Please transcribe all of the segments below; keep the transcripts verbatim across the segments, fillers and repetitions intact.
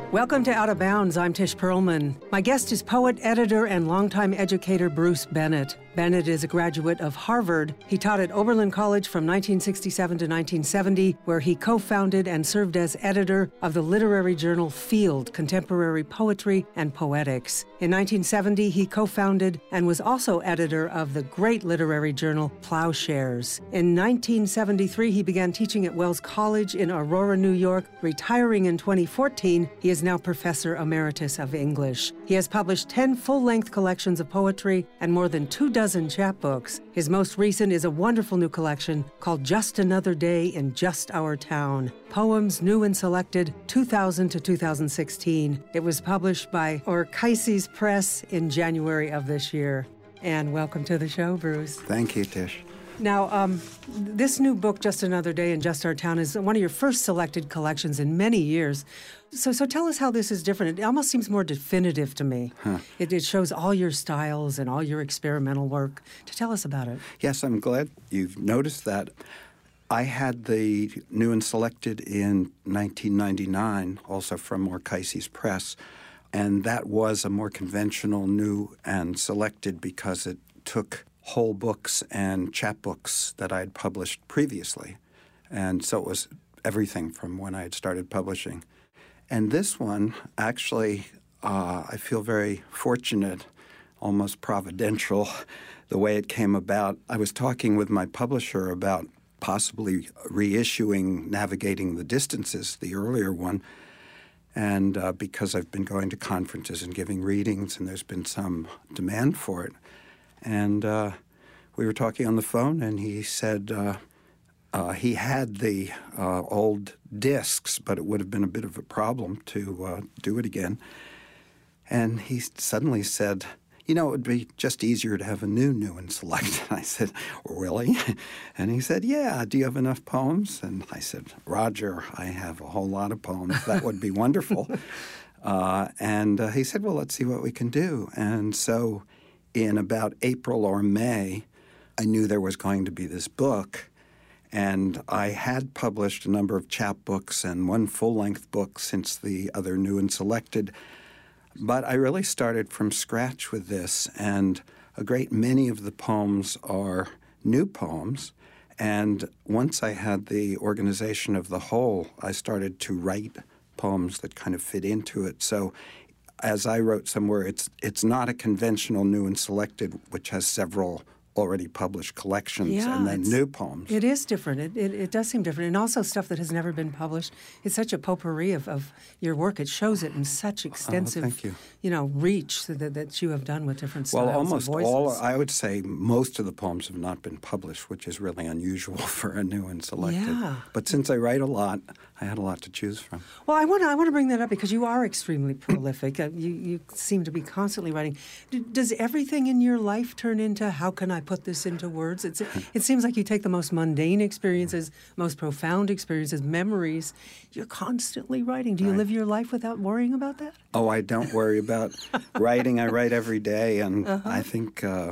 Welcome to Out of Bounds. I'm Tish Perlman. My guest is poet, editor, and longtime educator Bruce Bennett. Bennett is a graduate of Harvard. He taught at Oberlin College from nineteen sixty-seven to nineteen seventy, where he co-founded and served as editor of the literary journal Field, Contemporary Poetry and Poetics. In nineteen seventy, he co-founded and was also editor of the great literary journal Plowshares. In nineteen seventy-three, he began teaching at Wells College in Aurora, New York. Retiring in twenty fourteen, he is now Professor Emeritus of English. He has published ten full-length collections of poetry and more than two dozen chapbooks. His most recent is a wonderful new collection called Just Another Day in Just Our Town. Poems New and Selected, two thousand to two thousand sixteen. It was published by Orcaices Press in January of this year. And welcome to the show, Bruce. Thank you, Tish. Now, um, this new book, Just Another Day in Just Our Town, is one of your first selected collections in many years. So so tell us how this is different. It almost seems more definitive to me. Huh. It, it shows all your styles and all your experimental work. To tell us about it. Yes, I'm glad you've noticed that. I had the New and Selected in nineteen ninety-nine, also from Orcaices Press, and that was a more conventional New and Selected because it took whole books and chapbooks that I had published previously. And so it was everything from when I had started publishing. And this one, actually, uh, I feel very fortunate, almost providential, the way it came about. I was talking with my publisher about possibly reissuing Navigating the Distances, the earlier one, and uh, because I've been going to conferences and giving readings, and there's been some demand for it. And uh, we were talking on the phone, and he said uh, uh, he had the uh, old discs, but it would have been a bit of a problem to uh, do it again. And he suddenly said, you know, it would be just easier to have a new New and Select. I said, really? And he said, yeah, do you have enough poems? And I said, Roger, I have a whole lot of poems. That would be wonderful. Uh, and uh, he said, well, let's see what we can do. And so in about April or May, I knew there was going to be this book, and I had published a number of chapbooks and one full-length book since the other New and Selected, but I really started from scratch with this, and a great many of the poems are new poems, and once I had the organization of the whole, I started to write poems that kind of fit into it. So as I wrote somewhere, it's it's not a conventional New and Selected, which has several already published collections Yeah, and then new poems. It is different. It, it it does seem different. And also stuff that has never been published. It's such a potpourri of, of your work. It shows it in such extensive, oh, thank you. you know, reach that, that you have done with different styles Well, almost and voices. all, I would say most of the poems have not been published, which is really unusual for a New and Selected. Yeah. But since I write a lot, I had a lot to choose from. Well, I want to I want to bring that up because you are extremely prolific. Uh, you you seem to be constantly writing. D- does everything in your life turn into how can I put this into words? It's it seems like you take the most mundane experiences, most profound experiences, memories. You're constantly writing. Do you Right. live your life without worrying about that? Oh, I don't worry about writing. I write every day, and Uh-huh. I think uh,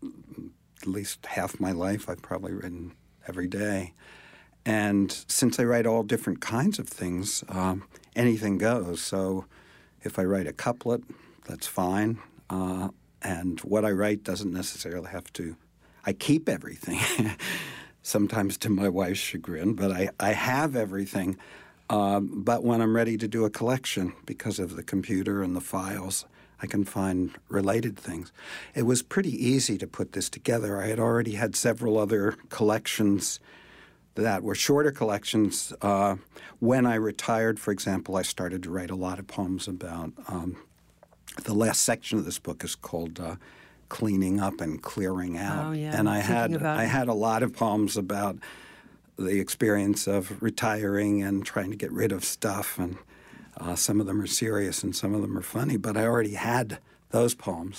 at least half my life I've probably written every day. And since I write all different kinds of things, um, anything goes. So if I write a couplet, that's fine. Uh, and what I write doesn't necessarily have to – I keep everything, sometimes to my wife's chagrin, but I, I have everything. Um, but when I'm ready to do a collection, because of the computer and the files, I can find related things. It was pretty easy to put this together. I had already had several other collections that were shorter collections. Uh, when I retired, for example, I started to write a lot of poems about um, the last section of this book is called uh, Cleaning Up and Clearing Out. Oh, yeah. And I Thinking had about- I had a lot of poems about the experience of retiring and trying to get rid of stuff. And uh, some of them are serious and some of them are funny, but I already had those poems.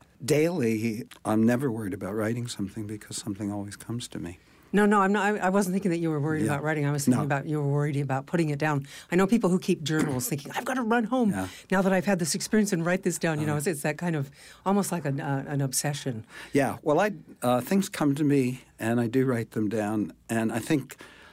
Daily, I'm never worried about writing something because something always comes to me. No, no, I'm not. I, I wasn't thinking that you were worried Yeah. about writing. I was thinking No. about you were worried about putting it down. I know people who keep journals, thinking I've got to run home Yeah. now that I've had this experience and write this down. You know, Uh-huh. it's, it's that kind of almost like an, uh, an obsession. Yeah, well, I uh, things come to me, and I do write them down. And I think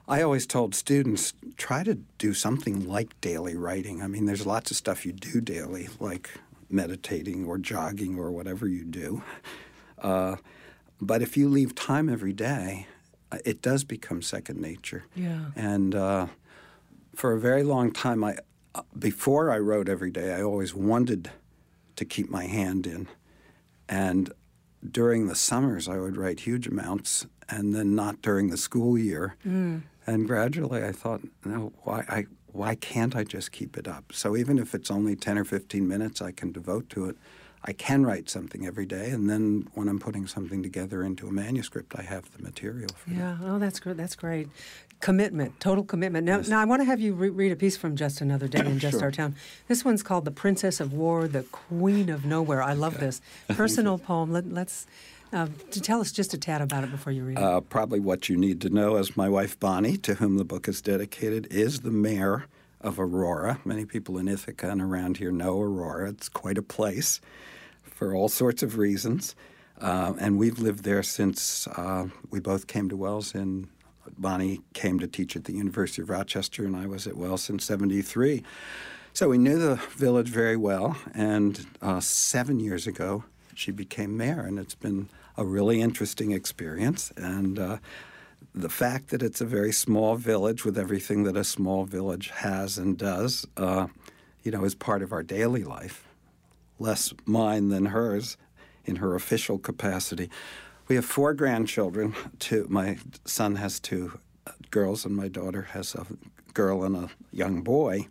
I always told students, try to do something like daily writing. I mean, there's lots of stuff you do daily, like meditating or jogging or whatever you do. Uh, but if you leave time every day, it does become second nature. Yeah. And uh, for a very long time, I uh, before I wrote every day, I always wanted to keep my hand in. And during the summers, I would write huge amounts, and then not during the school year. Mm. And gradually I thought, no, why I why can't I just keep it up? So even if it's only ten or fifteen minutes I can devote to it, I can write something every day. And then when I'm putting something together into a manuscript, I have the material for yeah. that. Oh, that's great. That's great. Commitment, total commitment. Now, Yes. now I want to have you re- read a piece from Just Another Day in Just Sure. Our Town. This one's called The Princess of War, the Queen of Nowhere. I love Okay. this. Personal poem. Let, let's uh, to tell us just a tad about it before you read it. Uh, probably what you need to know, as my wife Bonnie, to whom the book is dedicated, is the mayor of Aurora. Many people in Ithaca and around here know Aurora. It's quite a place for all sorts of reasons. Uh, and we've lived there since uh, we both came to Wells in Bonnie came to teach at the University of Rochester, and I was at Wells in seventy-three. So we knew the village very well, and uh, seven years ago, she became mayor, and it's been a really interesting experience. And uh, the fact that it's a very small village with everything that a small village has and does, uh, you know, is part of our daily life. Less mine than hers in her official capacity. We have four grandchildren. Two, my son has two girls, and my daughter has a girl and a young boy.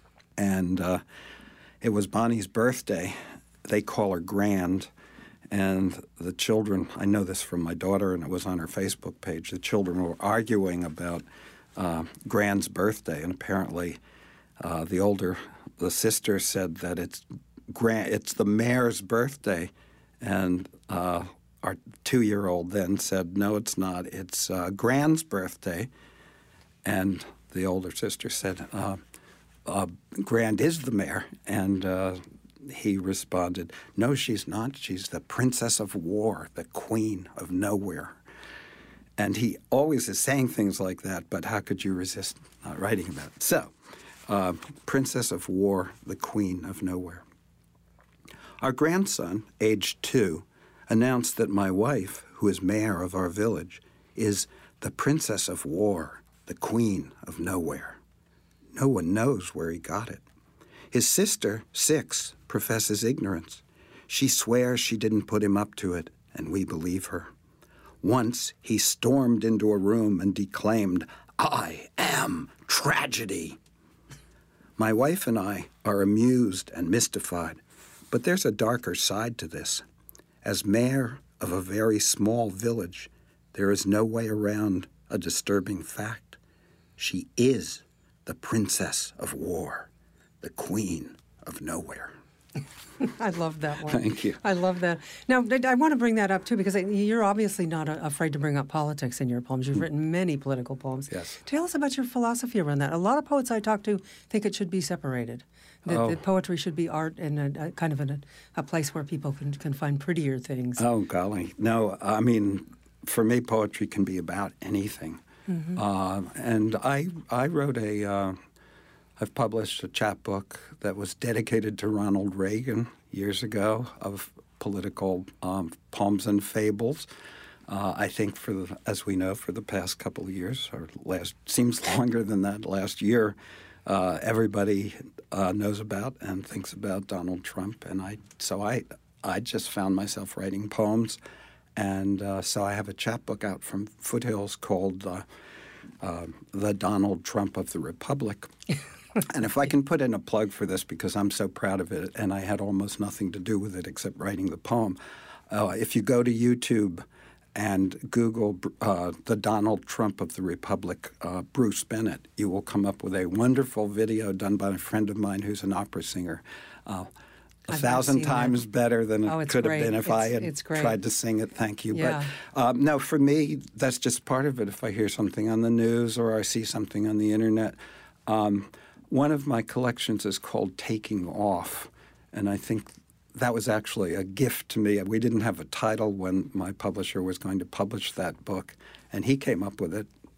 And uh, it was Bonnie's birthday. They call her Grand. And the children, I know this from my daughter, and it was on her Facebook page, the children were arguing about uh, Grand's birthday. And apparently uh, the older, the sister said that it's Grand, it's the mayor's birthday. And uh, our two-year-old then said, no, it's not. It's uh, Grand's birthday. And the older sister said, uh, uh, Grand is the mayor. And uh, he responded, no, she's not. She's the Princess of War, the Queen of Nowhere. And he always is saying things like that, but how could you resist not writing about it? So, uh, Princess of War, the Queen of Nowhere. Our grandson, aged two, announced that my wife, who is mayor of our village, is the Princess of War, the Queen of Nowhere. No one knows where he got it. His sister, six, professes ignorance. She swears she didn't put him up to it, and we believe her. Once he stormed into a room and declaimed, I am tragedy. My wife and I are amused and mystified, but there's a darker side to this. As mayor of a very small village, there is no way around a disturbing fact. She is the Princess of War, the Queen of Nowhere. I love that one. Thank you. I love that. Now, I want to bring that up, too, because you're obviously not afraid to bring up politics in your poems. You've written many political poems. Yes. Tell us about your philosophy around that. A lot of poets I talk to think it should be separated, that, oh. that poetry should be art and a, a kind of a, a place where people can, can find prettier things. Oh, golly. No, I mean, for me, poetry can be about anything. Mm-hmm. Uh, and I, I wrote a... Uh, I've published a chapbook that was dedicated to Ronald Reagan years ago of political um, poems and fables. Uh, I think, for the, as we know, for the past couple of years, or last seems longer than that, last year, uh, everybody uh, knows about and thinks about Donald Trump. And I, so I, I just found myself writing poems, and uh, so I have a chapbook out from Foothills called uh, uh, "The Donald Trump of the Republic." And if I can put in a plug for this, because I'm so proud of it, and I had almost nothing to do with it except writing the poem, uh, if you go to YouTube and Google uh, the Donald Trump of the Republic, uh, Bruce Bennett, you will come up with a wonderful video done by a friend of mine who's an opera singer. Uh, a I've thousand times that. better than oh, it could great. have been if it's, I had it's great. tried to sing it. Thank you. Yeah. But um, no, for me, that's just part of it. If I hear something on the news or I see something on the internet, um, one of my collections is called Taking Off, and I think that was actually a gift to me. We didn't have a title when my publisher was going to publish that book, and he came up with it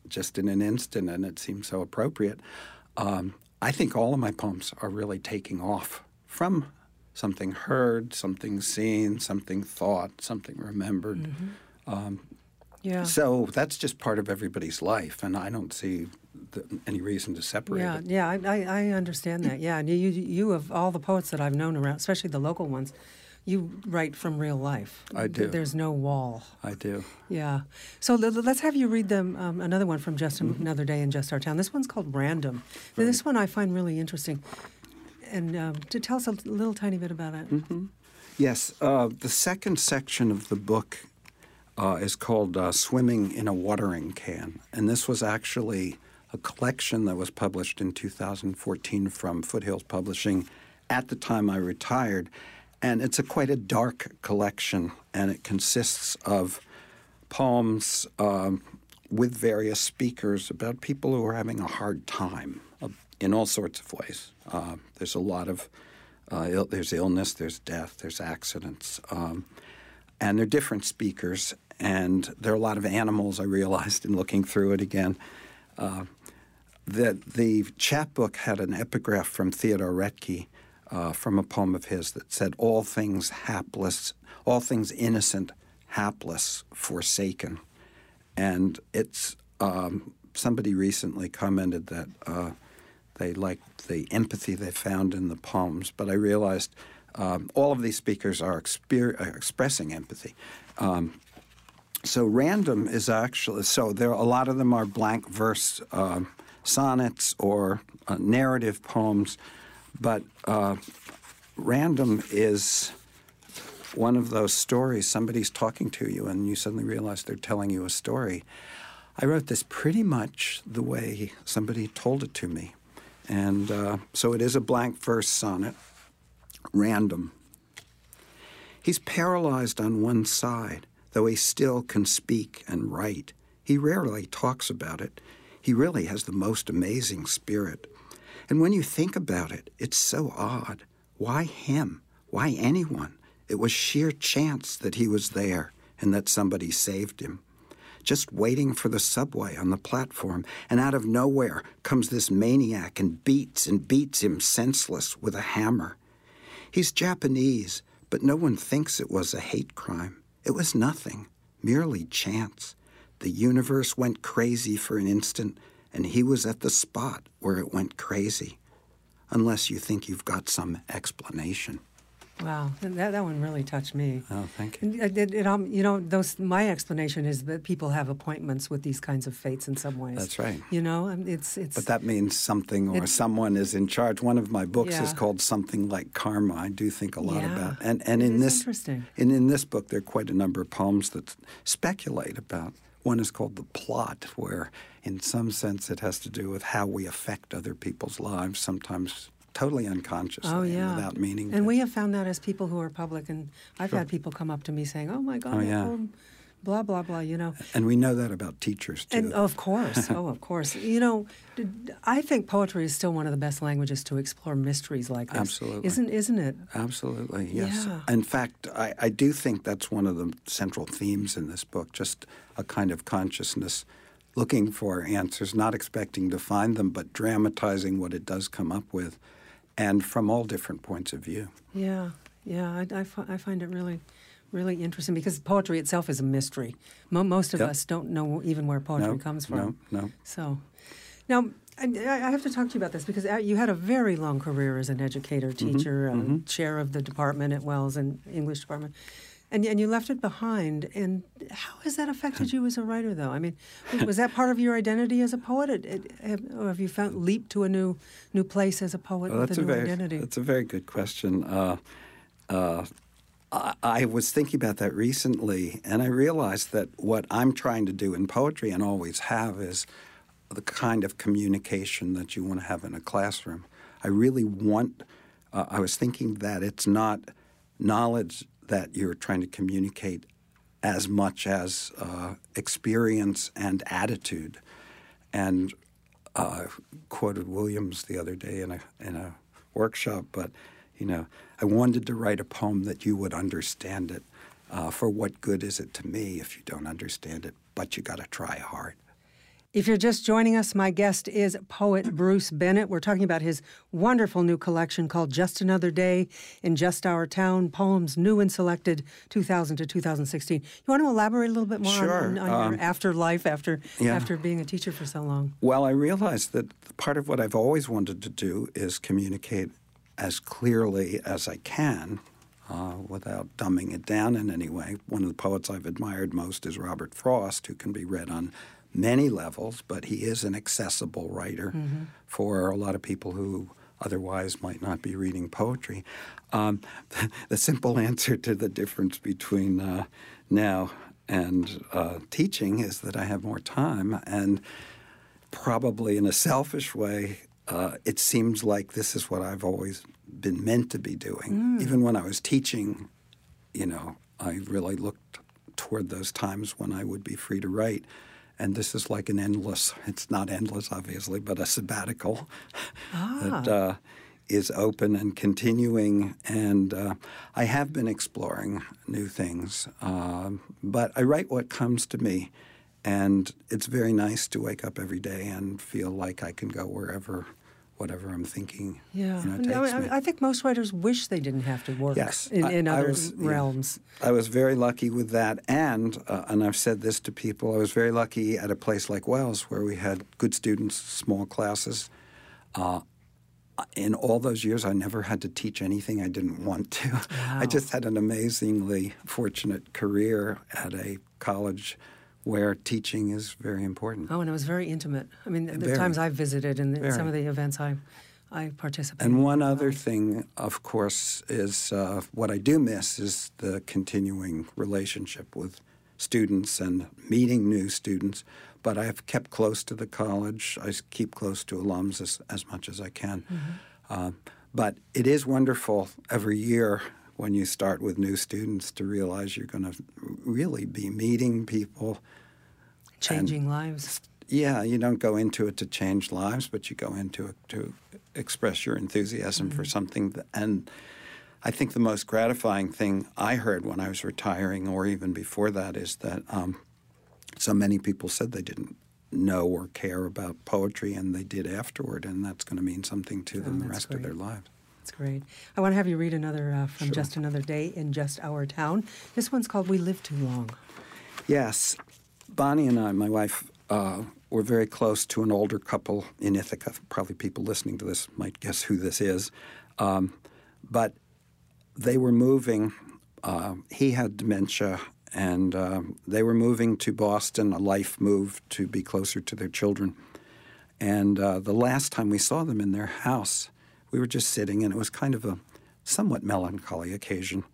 just in an instant, and it seemed so appropriate. Um, I think all of my poems are really taking off from something heard, something seen, something thought, something remembered. Mm-hmm. Um, yeah. So that's just part of everybody's life, and I don't see the, any reason to separate yeah, it. Yeah, I, I understand that. Yeah, and you, you, of all the poets that I've known around, especially the local ones, you write from real life. I do. There's no wall. I do. Yeah. So let's have you read them. Um, another one from Just mm-hmm. Another Day in Just Our Town. This one's called Random. Right. This one I find really interesting. And um, to tell us a little tiny bit about it. Mm-hmm. Yes. Uh, the second section of the book uh, is called uh, Swimming in a Watering Can. And this was actually a collection that was published in two thousand fourteen from Foothills Publishing at the time I retired. And it's a quite a dark collection, and it consists of poems um, with various speakers about people who are having a hard time uh, in all sorts of ways. Uh, there's a lot of uh, Ill, there's illness, there's death, there's accidents, um, and they're different speakers. And there are a lot of animals. I realized in looking through it again. Uh, that the chapbook had an epigraph from Theodore Retke. Uh, from a poem of his that said, all things hapless, all things innocent, hapless, forsaken. And it's, um, somebody recently commented that uh, they liked the empathy they found in the poems, but I realized um, all of these speakers are exper- uh, expressing empathy. Um, so Random is actually, so there a lot of them are blank verse uh, sonnets or uh, narrative poems. But uh, Random is one of those stories. Somebody's talking to you, and you suddenly realize they're telling you a story. I wrote this pretty much the way somebody told it to me. And uh, so it is a blank verse sonnet, Random. He's paralyzed on one side, though he still can speak and write. He rarely talks about it. He really has the most amazing spirit. And when you think about it, it's so odd. Why him? Why anyone? It was sheer chance that he was there and that somebody saved him. Just waiting for the subway on the platform, and out of nowhere comes this maniac and beats and beats him senseless with a hammer. He's Japanese, but no one thinks it was a hate crime. It was nothing, merely chance. The universe went crazy for an instant, and he was at the spot where it went crazy, unless you think you've got some explanation. Wow, that that one really touched me. Oh, thank you. It, it, it, um, you know, those. My explanation is that people have appointments with these kinds of fates in some ways. That's right. You know, it's it's. But that means something or someone is in charge. One of my books yeah. is called Something Like Karma. I do think a lot yeah. about, and and it in this interesting. and in this book there are quite a number of poems that speculate about. One is called The Plot, where in some sense it has to do with how we affect other people's lives, sometimes totally unconsciously oh, yeah. and without meaning. And to. we have found that as people who are public, and I've sure. had people come up to me saying, oh, my God, oh, that yeah. poem, blah, blah, blah, you know. And we know that about teachers, too. And of course, oh, of course. You know, I think poetry is still one of the best languages to explore mysteries like this. Absolutely. Isn't, isn't it? Absolutely, yes. Yeah. In fact, I, I do think that's one of the central themes in this book, just a kind of consciousness looking for answers, not expecting to find them, but dramatizing what it does come up with, and from all different points of view. Yeah, yeah, I, I, fi- I find it really, really interesting because poetry itself is a mystery. Mo- most of yep. us don't know even where poetry no, comes from. No, no. So, now, I, I have to talk to you about this because you had a very long career as an educator, teacher, mm-hmm, uh, mm-hmm. chair of the department at Wells and English department. And and you left it behind. And how has that affected you as a writer, though? I mean, was that part of your identity as a poet? It, it, have, or have you found leaped to a new new place as a poet well, with that's a new a very, identity? That's a very good question. Uh, uh, I, I was thinking about that recently, and I realized that what I'm trying to do in poetry and always have is the kind of communication that you want to have in a classroom. I really want uh, – I was thinking that it's not knowledge – that you're trying to communicate as much as uh, experience and attitude. And uh, quoted Williams the other day in a in a workshop, but, you know, I wanted to write a poem that you would understand it. Uh, for what good is it to me if you don't understand it? But you got to try hard. If you're just joining us, my guest is poet Bruce Bennett. We're talking about his wonderful new collection called Just Another Day in Just Our Town, Poems New and Selected, two thousand to two thousand sixteen. You want to elaborate a little bit more Sure. on, on, on um, your afterlife after, yeah. after being a teacher for so long? Well, I realized that part of what I've always wanted to do is communicate as clearly as I can uh, without dumbing it down in any way. One of the poets I've admired most is Robert Frost, who can be read on many levels, but he is an accessible writer mm-hmm. for a lot of people who otherwise might not be reading poetry. Um, the simple answer to the difference between uh, now and uh, teaching is that I have more time, and probably in a selfish way, uh, it seems like this is what I've always been meant to be doing. Mm. Even when I was teaching, you know, I really looked toward those times when I would be free to write. And this is like an endless, it's not endless, obviously, but a sabbatical ah. that uh, is open and continuing. And uh, I have been exploring new things. Uh, but I write what comes to me. And it's very nice to wake up every day and feel like I can go wherever, whatever I'm thinking, yeah. you know, takes no, I, me. I think most writers wish they didn't have to work yes. in, in I, other I was, realms. Yeah, I was very lucky with that. And, uh, and I've said this to people, I was very lucky at a place like Wells where we had good students, small classes. Uh, in all those years, I never had to teach anything I didn't want to. Wow. I just had an amazingly fortunate career at a college where teaching is very important. Oh, and it was very intimate. I mean, the very, times I've visited and the, some of the events I I participated in. And one other thing, of course, is uh, what I do miss is the continuing relationship with students and meeting new students. But I have kept close to the college. I keep close to alums as, as much as I can. Mm-hmm. Uh, but it is wonderful every year when you start with new students to realize you're going to really be meeting people. Changing lives. Yeah, you don't go into it to change lives, but you go into it to express your enthusiasm mm-hmm. for something. That, and I think the most gratifying thing I heard when I was retiring, or even before that, is that um, so many people said they didn't know or care about poetry, and they did afterward, and that's going to mean something to them oh, the rest great. of their lives. That's great. I want to have you read another uh, from sure. Just Another Day in Just Our Town. This one's called We Live Too Long. Yes. Bonnie and I, my wife, uh, were very close to an older couple in Ithaca. Probably people listening to this might guess who this is. Um, but they were moving. Uh, he had dementia, and uh, they were moving to Boston, a life move to be closer to their children. And uh, the last time we saw them in their house, we were just sitting, and it was kind of a somewhat melancholy occasion.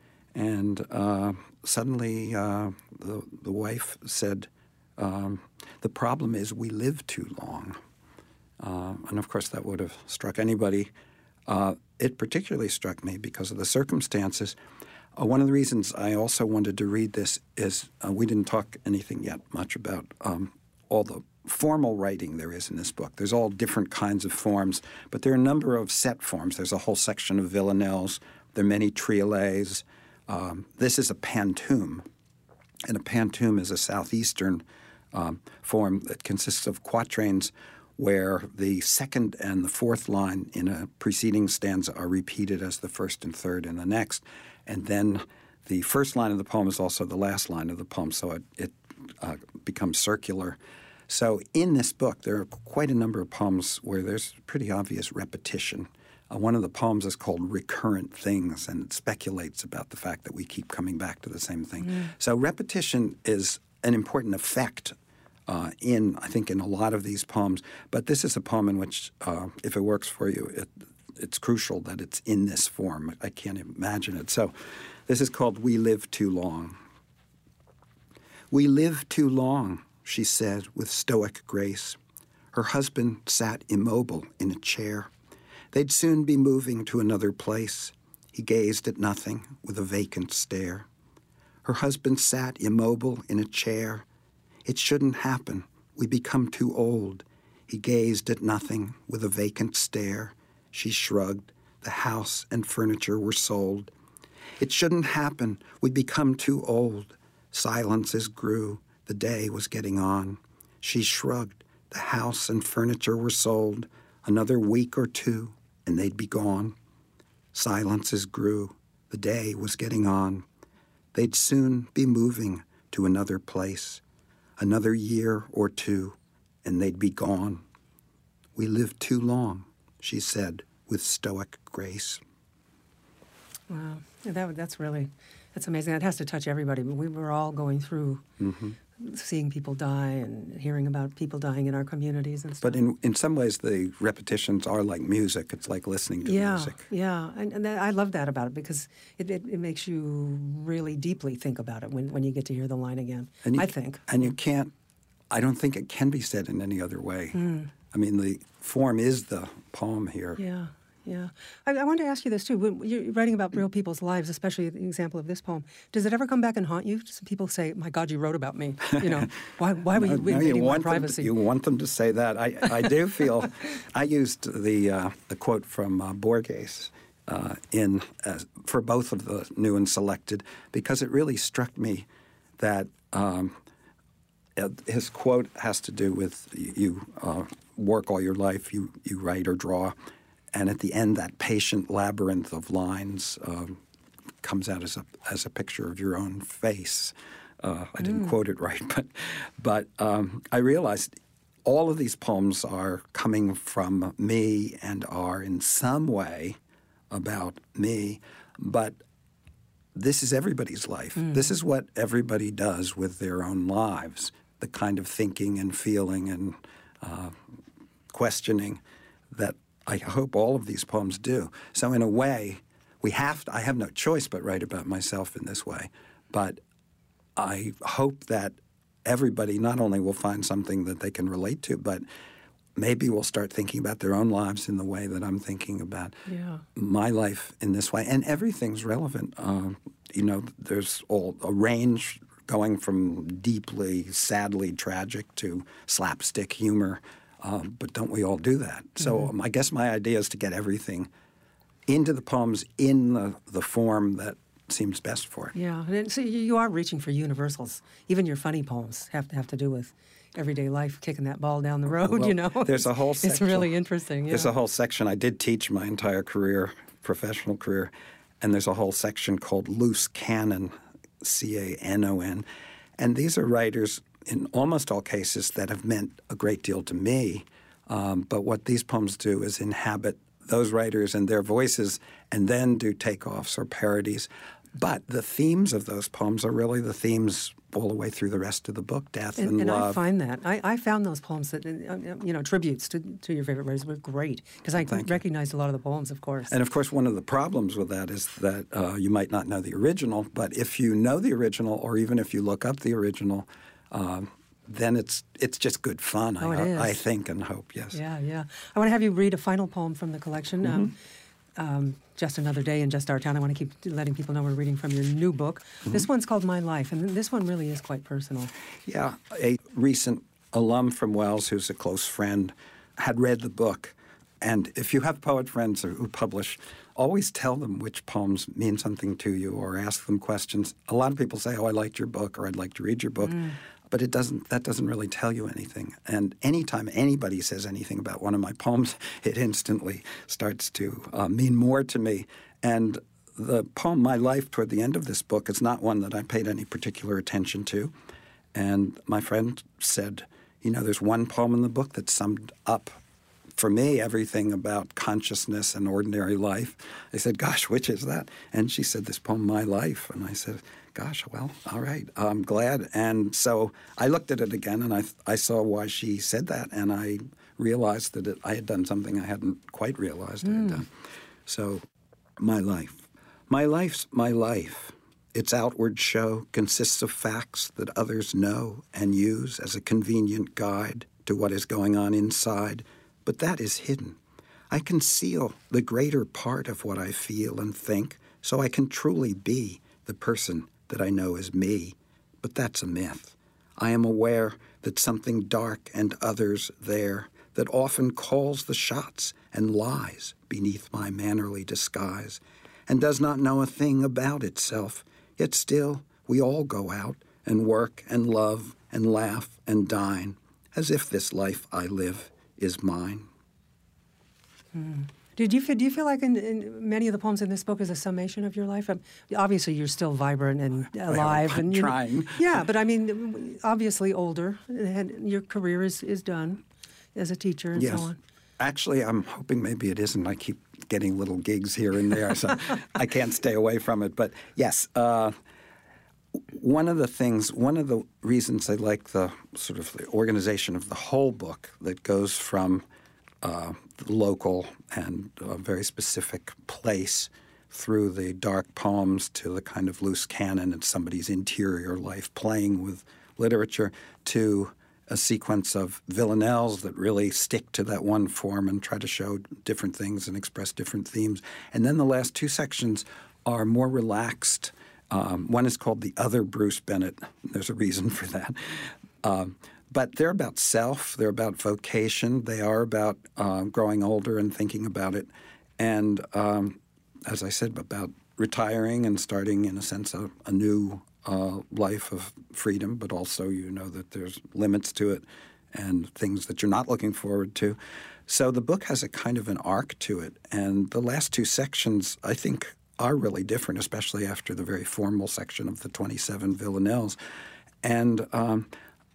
And uh, suddenly uh, the, the wife said, um, the problem is we live too long. Uh, and, of course, that would have struck anybody. Uh, it particularly struck me because of the circumstances. Uh, one of the reasons I also wanted to read this is uh, we didn't talk anything yet much about um, all the formal writing there is in this book. There's all different kinds of forms, but there are a number of set forms. There's a whole section of villanelles. There are many triolets. Um, this is a pantoum, and a pantoum is a southeastern um, form that consists of quatrains where the second and the fourth line in a preceding stanza are repeated as the first and third in the next, and then the first line of the poem is also the last line of the poem, so it, it uh, becomes circular. So in this book, there are quite a number of poems where there's pretty obvious repetition. Uh, one of the poems is called Recurrent Things, and it speculates about the fact that we keep coming back to the same thing. Mm. So repetition is an important effect uh, in, I think, in a lot of these poems. But this is a poem in which, uh, if it works for you, it, it's crucial that it's in this form. I can't imagine it. So this is called We Live Too Long. We live too long, she said with stoic grace. Her husband sat immobile in a chair. They'd soon be moving to another place. He gazed at nothing with a vacant stare. Her husband sat immobile in a chair. It shouldn't happen. We become too old. He gazed at nothing with a vacant stare. She shrugged. The house and furniture were sold. It shouldn't happen. We become too old. Silences grew. The day was getting on. She shrugged. The house and furniture were sold. Another week or two, and they'd be gone. Silences grew. The day was getting on. They'd soon be moving to another place. Another year or two, and they'd be gone. We lived too long, she said with stoic grace. Wow, yeah, that that's really, that's amazing. That has to touch everybody. We were all going through mm-hmm. seeing people die and hearing about people dying in our communities and stuff. But in in some ways, the repetitions are like music. It's like listening to yeah, music. Yeah, and, and I love that about it because it, it, it makes you really deeply think about it when, when you get to hear the line again, and you, I think. And you can't, I don't think it can be said in any other way. Mm. I mean, the form is the poem here. Yeah. Yeah. I, I wanted to ask you this, too. When you're writing about real people's lives, especially the example of this poem, does it ever come back and haunt you? Some people say, my God, you wrote about me. You know, why, why were you no, invading you my want privacy? Them to, you want them to say that. I, I do feel, I used the, uh, the quote from uh, Borges uh, in uh, for both of the new and selected because it really struck me that um, his quote has to do with you uh, work all your life, you, you write or draw, and at the end, that patient labyrinth of lines um, comes out as a as a picture of your own face. Uh, I didn't mm. quote it right, but but um, I realized all of these poems are coming from me and are in some way about me, but this is everybody's life. Mm. This is what everybody does with their own lives, the kind of thinking and feeling and uh, questioning that I hope all of these poems do. So in a way, we have to, I have no choice but write about myself in this way. But I hope that everybody not only will find something that they can relate to, but maybe will start thinking about their own lives in the way that I'm thinking about yeah. my life in this way. And everything's relevant. Um, you know, there's all a range going from deeply, sadly tragic to slapstick humor. Um, but don't we all do that? So mm-hmm. um, I guess my idea is to get everything into the poems in the, the form that seems best for it. Yeah, and so you are reaching for universals. Even your funny poems have to have to do with everyday life, kicking that ball down the road, well, you know? There's a whole section. It's really interesting, yeah. There's a whole section. I did teach my entire career, professional career, and there's a whole section called Loose Canon, C A N O N. And these are writers in almost all cases that have meant a great deal to me. Um, but what these poems do is inhabit those writers and their voices and then do takeoffs or parodies. But the themes of those poems are really the themes all the way through the rest of the book, death and, and, and love. And I find that. I, I found those poems that, you know, tributes to, to your favorite writers were great because I Thank recognized you. a lot of the poems, of course. And, of course, one of the problems with that is that uh, you might not know the original, but if you know the original or even if you look up the original, um, then it's it's just good fun, oh, I, it is. I think and hope, yes. Yeah, yeah. I want to have you read a final poem from the collection, mm-hmm. um, um, Just Another Day in Just Our Town. I want to keep letting people know we're reading from your new book. Mm-hmm. This one's called My Life, and this one really is quite personal. Yeah. A recent alum from Wells, who's a close friend, had read the book. And if you have poet friends who publish, always tell them which poems mean something to you or ask them questions. A lot of people say, oh, I liked your book or I'd like to read your book. Mm. But it doesn't. That doesn't really tell you anything. And anytime anybody says anything about one of my poems, it instantly starts to uh, mean more to me. And the poem My Life toward the end of this book is not one that I paid any particular attention to. And my friend said, you know, there's one poem in the book that summed up for me everything about consciousness and ordinary life. I said, gosh, which is that? And she said, this poem, My Life. And I said, gosh, well, all right, I'm glad. And so I looked at it again, and I I saw why she said that, and I realized that it, I had done something I hadn't quite realized mm. I had done. So, my life. My life's my life. Its outward show consists of facts that others know and use as a convenient guide to what is going on inside, but that is hidden. I conceal the greater part of what I feel and think so I can truly be the person that I know as me, but that's a myth. I am aware that something dark and others there that often calls the shots and lies beneath my mannerly disguise and does not know a thing about itself, yet still we all go out and work and love and laugh and dine, as if this life I live is mine. Mm. Did you feel, do you feel like in, in many of the poems in this book is a summation of your life? Um, obviously, you're still vibrant and alive. Well, I'm and you trying. Know, yeah, but I mean, obviously older, and your career is, is done as a teacher and yes. so on. Actually, I'm hoping maybe it isn't. I keep getting little gigs here and there, so I can't stay away from it. But yes, uh, one of the things, one of the reasons I like the sort of the organization of the whole book that goes from uh, the local and a very specific place through the dark poems to the kind of loose canon and somebody's interior life playing with literature to a sequence of villanelles that really stick to that one form and try to show different things and express different themes. And then the last two sections are more relaxed. Um, one is called The Other Bruce Bennett. There's a reason for that. Um, but they're about self. They're about vocation. They are about uh, growing older and thinking about it. And um, as I said, about retiring and starting, in a sense, a, a new uh, life of freedom, but also you know that there's limits to it and things that you're not looking forward to. So the book has a kind of an arc to it. And the last two sections, I think, are really different, especially after the very formal section of the twenty-seven villanelles. And um,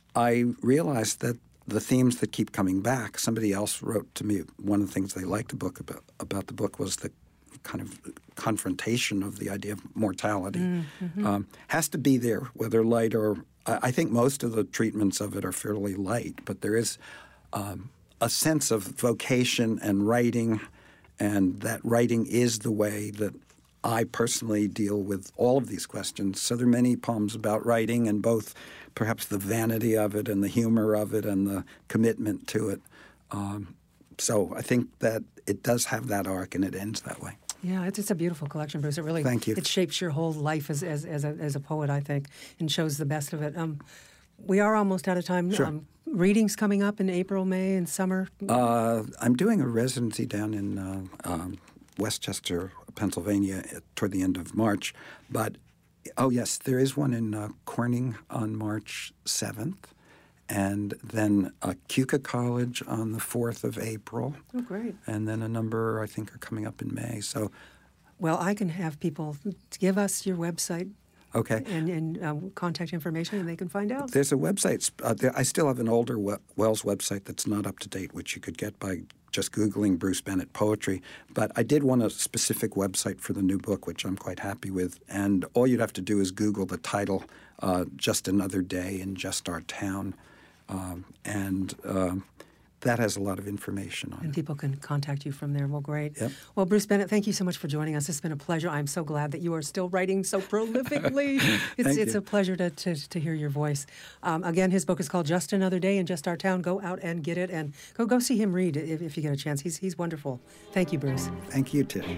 I realized that the themes that keep coming back, somebody else wrote to me, one of the things they liked the book about, about the book was the kind of confrontation of the idea of mortality. Mm-hmm. Um, has to be there, whether light or – I think most of the treatments of it are fairly light, but there is um, a sense of vocation and writing, and that writing is the way that I personally deal with all of these questions. So there are many poems about writing and both perhaps the vanity of it and the humor of it and the commitment to it. Um, so I think that it does have that arc and it ends that way. Yeah, it's, it's a beautiful collection, Bruce. It really Thank you. It shapes your whole life as as as a, as a poet, I think, and shows the best of it. Um, we are almost out of time. Sure. Um, readings coming up in April, May, and summer. Uh, I'm doing a residency down in uh, um, Westchester, Pennsylvania, toward the end of March. But oh yes, there is one in uh, Corning on March seventh. And then uh, Keuka College on the fourth of April. Oh, great. And then a number, I think, are coming up in May. So, well, I can have people give us your website okay. and, and um, contact information, and they can find out. There's a website. Uh, there, I still have an older Wells website that's not up to date, which you could get by just Googling Bruce Bennett Poetry. But I did want a specific website for the new book, which I'm quite happy with. And all you'd have to do is Google the title, uh, Just Another Day in Just Our Town. Um, and um, that has a lot of information on and it. People can contact you from there. Well, great. Yep. Well, Bruce Bennett, thank you so much for joining us. It's been a pleasure. I'm so glad that you are still writing so prolifically. it's Thank it's you. a pleasure to, to, to hear your voice. Um, again, his book is called Just Another Day in Just Our Town. Go out and get it, and go go see him read if, if you get a chance. He's, he's wonderful. Thank you, Bruce. Thank you, Tish.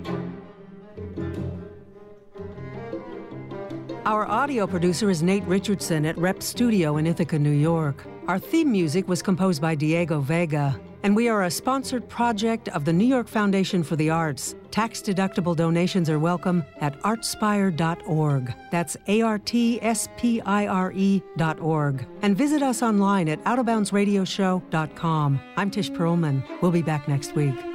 Our audio producer is Nate Richardson at Rep Studio in Ithaca, New York. Our theme music was composed by Diego Vega, and we are a sponsored project of the New York Foundation for the Arts. Tax-deductible donations are welcome at artspire dot org. That's A R T S P I R E dot org. And visit us online at out of bounds radio show dot com. I'm Tish Perlman. We'll be back next week.